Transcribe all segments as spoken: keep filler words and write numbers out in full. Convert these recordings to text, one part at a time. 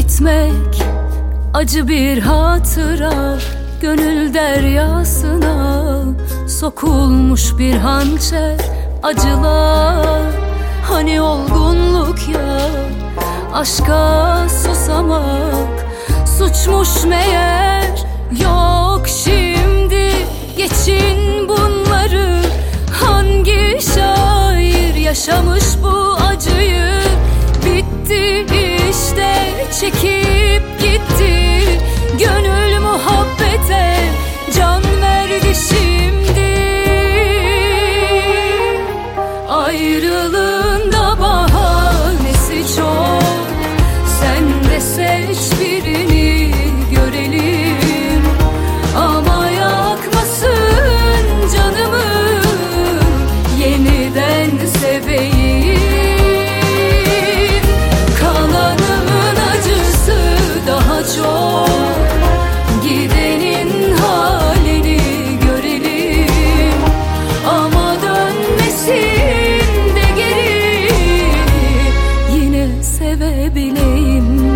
Gitmek acı bir hatıra, gönül deryasına sokulmuş bir hançer acılar. Hani olgunluk ya, aşka susamak suçmuş meğer. Yok şimdi geçin bunları, hangi şair yaşamış bu acıyı? Bitti işte, çekip gitti, gönül muhabbete can verdi şimdi. Ayrılığın da bahanesi çok, sen de seç birini görelim. Ama yakmasın canımı, yeniden seveyim. Kalanın acısı daha çok, gidenin halini görelim. Ama dönmesin de geri, yine sevebileyim.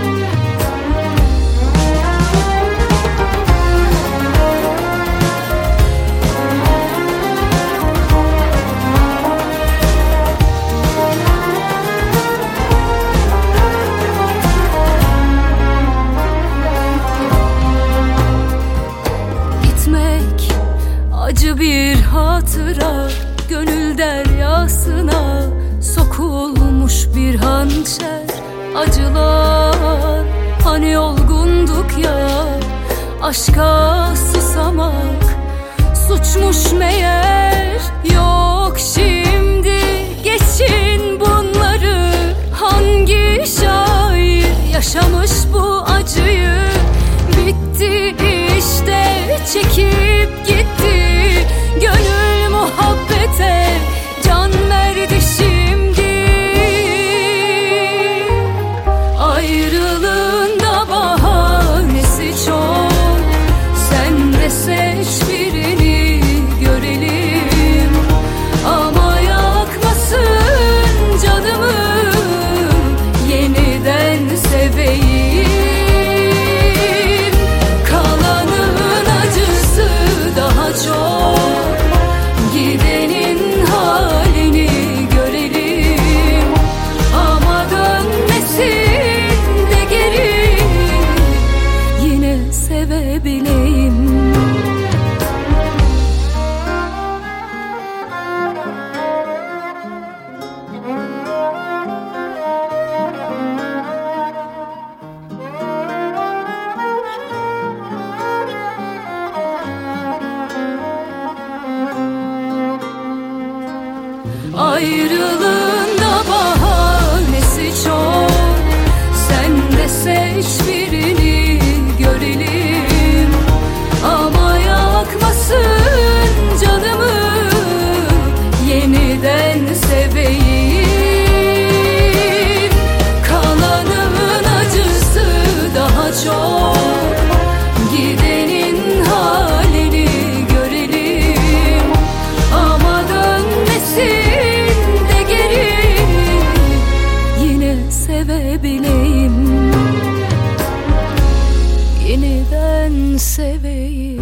Acı bir hatıra, gönül deryasına sokulmuş bir hançer acılar. Hani olgunduk ya, aşka susamak suçmuş meğer. Yok şimdi geçin bunları, hangi şair yaşamış bu acıyı? Bitti işte, çekip gitti, gönül muhabbete can verdi şimdi. Ayrılığın da bahanesi çok, sen de seç birini görelim. Ama yakmasın canımı, yeniden seveyim. Kalanın acısı daha çok, gidenin halini görelim. Ama dönmesin de geri, yine sevebileyim. Ayrılığın da bahanesi çok, sen de seç birini görelim. Ama yakmasın canımı, yeniden seveyim. Kalanın acısı daha çok, gidenin halini görelim. Ama dönmesin sevebileyim, yeniden seveyim.